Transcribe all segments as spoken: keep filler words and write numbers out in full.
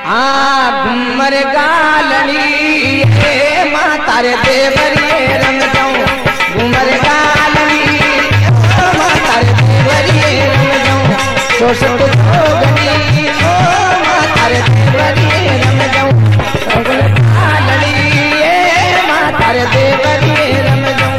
आ घूमर गालनी माता रे देवरिए रंग जाऊं घूमर गालनी माता रे देवरिए रंग जाऊं सोसत जोगनी ओ माता रे देवरिए रंग जाऊं घूमर गालनी माता रे देवरिए रंग जाऊं।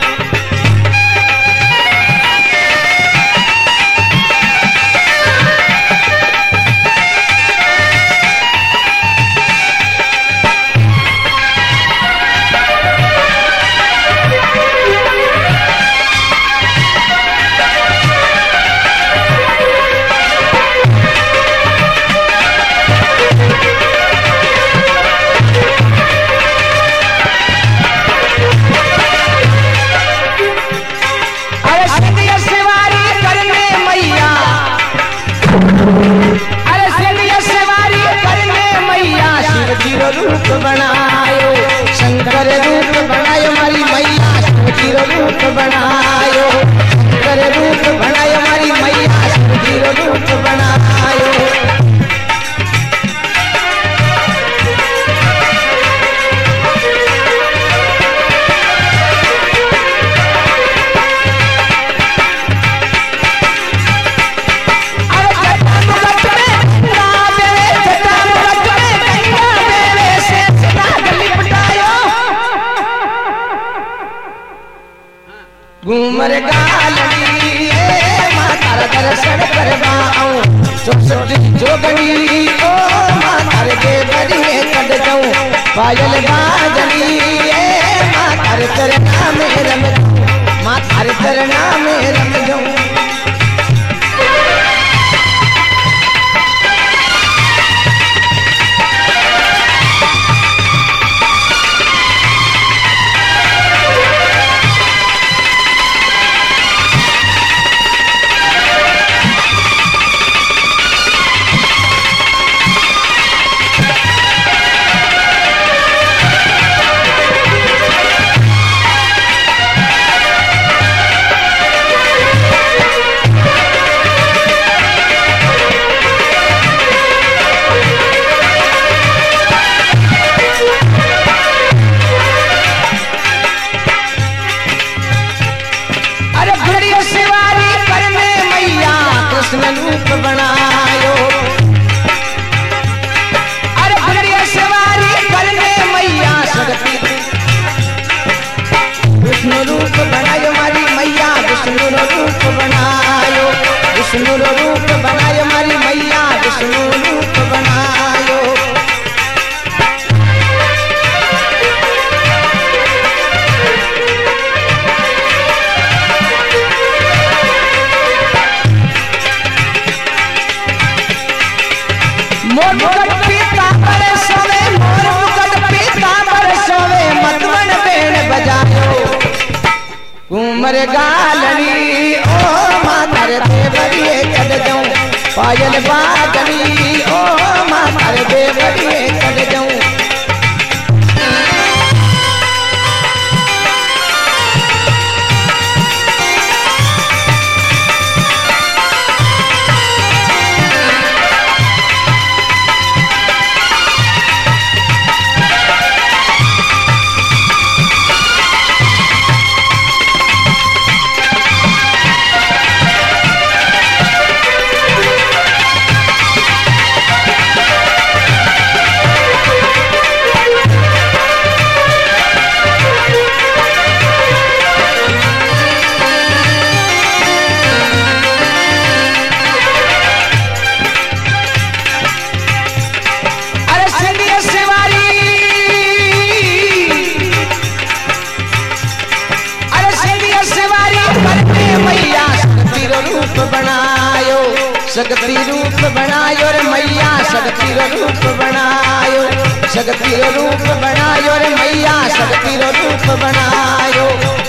रूप बनायो शंकर रूप बनायो मारी मैया शिव रूप बनायो शंकर रूप बनायो मारी मैया शिव रूप बनायो। घूमर गालनी माता रा दर्शन करवा आऊं सोसत जोगनी ओ माता रे देवरिए कद जाऊं पायल बाजनी माता रे चरना में रम जाऊं माता रे चरना में रम जाऊं। रूप बनायो अरे बढ़िया सवारी करने मैया शक्ति विष्णु रूप बनायो मारी मैया विष्णु रूप बनायो विष्णु रूप बनायो मारी मैया विष्णु रूप बनायो। मोर मुकट पीतांबर सोवे मोर मुकट पीतांबर सोवे मतवन बेण बजायो घूमर गालनी ओ माता रे देवरिए कद जाऊं पायल बाजनी ओ माता रे देवरिए कद जाऊं। रूप बनायो शक्ति रूप बनायो रे मैया शक्ति रूप बनायो शक्ति रूप बनायो रे मैया शक्ति रूप बनायो।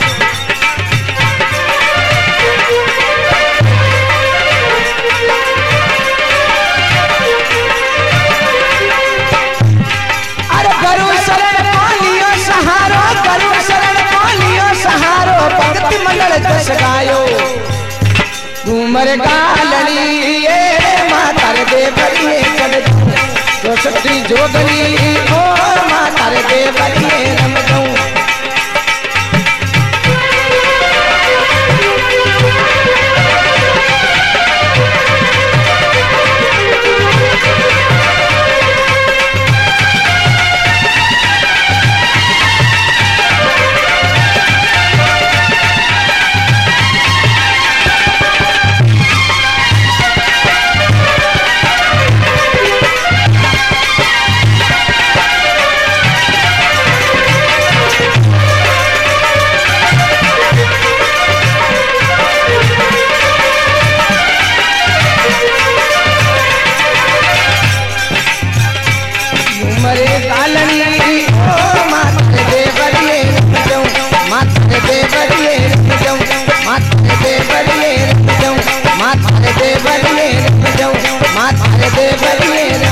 अरे गुरु शरण पालियो सहारो गुरु शरण पालियो सहारो भक्ति मंडल जस गायो घूमर गालनी माता रे देवरिए कद जाऊं चौसठी जोगनी ओ मां तारे दे बरिए रम जाऊं मरे कालनी ओ माथे दे बरिए रख जाऊं माथे दे बरिए रख जाऊं माथे दे बरिए रख जाऊं माथे दे बरिए रख जाऊं माथे दे बरिए